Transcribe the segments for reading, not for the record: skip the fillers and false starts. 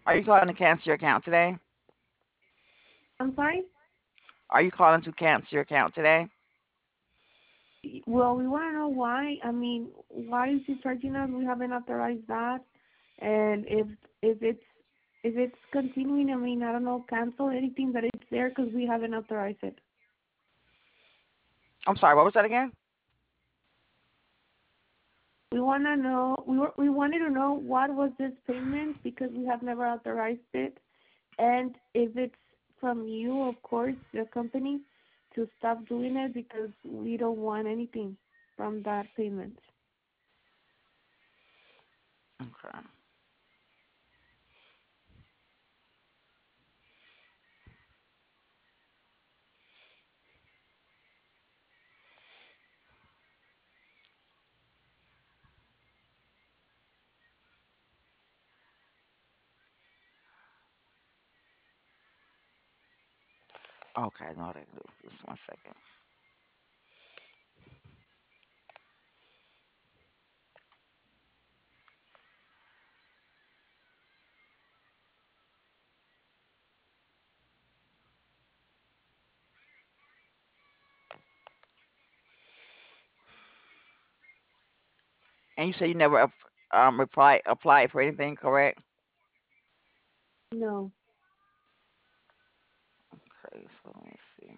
Are you calling to cancel your account today? I'm sorry? Are you calling to cancel your account today? Well, we want to know why. I mean, why is he charging us? We haven't authorized that. And if it's if it's continuing, I mean, I don't know, cancel anything that it's there because we haven't authorized it. I'm sorry, what was that again? We want to know. We wanted to know what was this payment because we have never authorized it, and if it's from you, of course, the company, to stop doing it because we don't want anything from that payment. Okay. Okay, no, they do. Just 1 second. And you said you never applied for anything, correct? No. Okay, so let me see.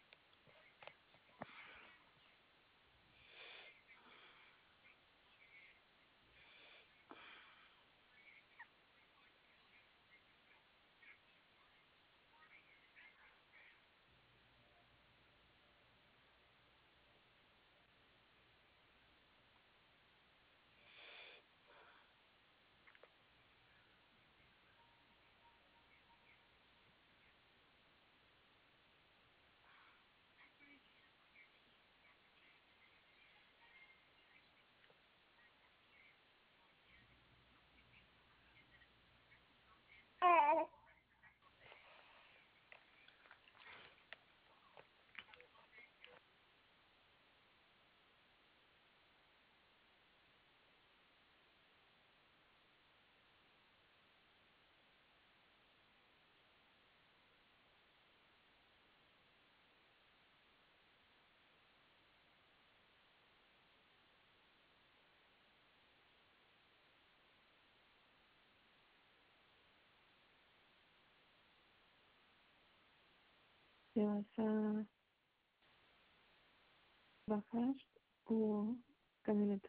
¿Te vas a bajar o camioneta?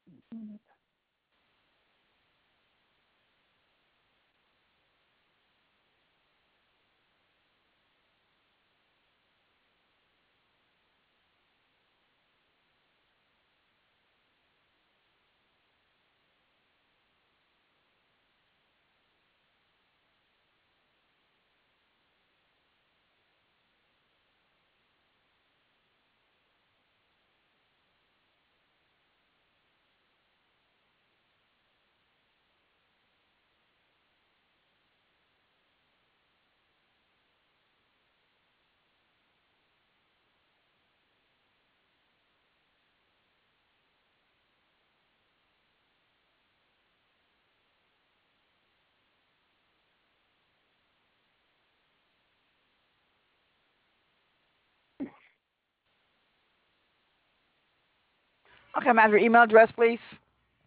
Okay, ma'am, your email address, please.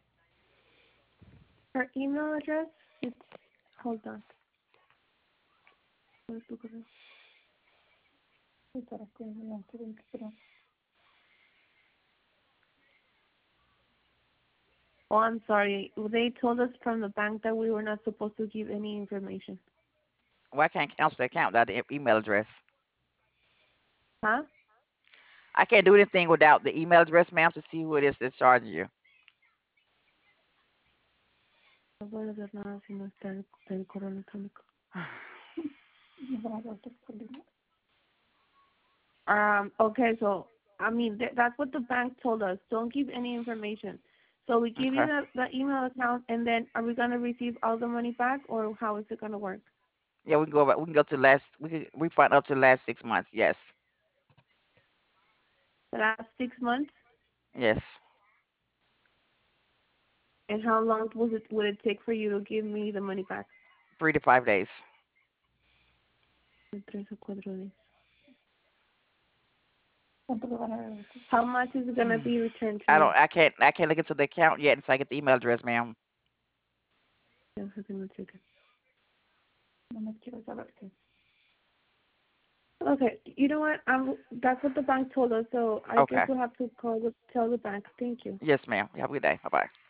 Her email address, it's, hold on. ¿Cuál es tu correo? Sí, para que no tienen que esperar. Oh, I'm sorry. They told us from the bank that we were not supposed to give any information. Well, I can't cancel the account without the email address. Huh? I can't do anything without the email address, ma'am, to see who it is that's charging you. No puedo hacer nada si no está el correo electrónico. Okay, so, I mean, that's what the bank told us. Don't give any information. So we give you Okay. the email account, and then are we going to receive all the money back, or how is it going to work? Yeah, we can go back. We can go to the last. We can refund up to the last 6 months. Yes. The last 6 months? Yes. And how long would it take for you to give me the money back? 3 to 5 days. En 3 o 4 días. ¿Cuánto le van a regresar? How much is it gonna be returned to I me? don't. I can't look into the account yet until I get the email address, ma'am. Deja que me cheque. No me quiero saber qué. Okay, you know what? That's what the bank told us, so I guess Okay. we'll have to tell the bank. Thank you. Yes, ma'am. You have a good day. Bye bye.